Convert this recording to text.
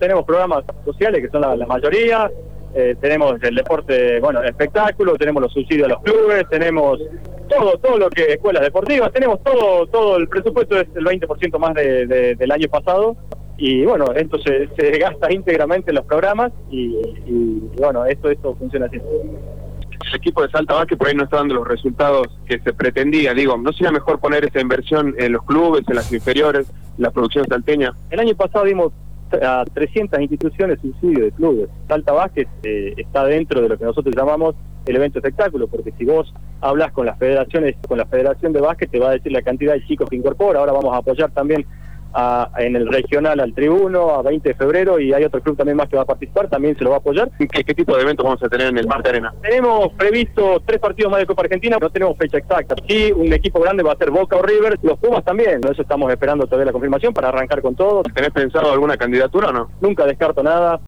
tenemos programas sociales que son la mayoría, tenemos el deporte, espectáculo, tenemos los subsidios a los clubes, tenemos todo lo que escuelas deportivas, tenemos todo el presupuesto es el 20% más del año pasado. Y bueno, esto se gasta íntegramente en los programas y esto funciona así. El equipo de Salta Básquet por ahí no está dando los resultados que se pretendía. Digo, ¿no sería mejor poner esa inversión en los clubes, en las inferiores, en la producción salteña? El año pasado dimos a 300 instituciones subsidio de clubes. Salta Básquet está dentro de lo que nosotros llamamos el evento espectáculo, porque si vos hablas con las federaciones, con la Federación de Básquet, te va a decir la cantidad de chicos que incorpora. Ahora vamos a apoyar también en el regional al Tribuno, a 20 de febrero, y hay otro club también más que va a participar, también se lo va a apoyar. ¿Qué tipo de eventos vamos a tener en el Marte Arena? Tenemos previsto 3 partidos más de Copa Argentina, no tenemos fecha exacta. Sí, un equipo grande va a ser Boca o River, los Pumas también, eso estamos esperando todavía la confirmación para arrancar con todo. ¿Tenés pensado alguna candidatura o no? Nunca descarto nada.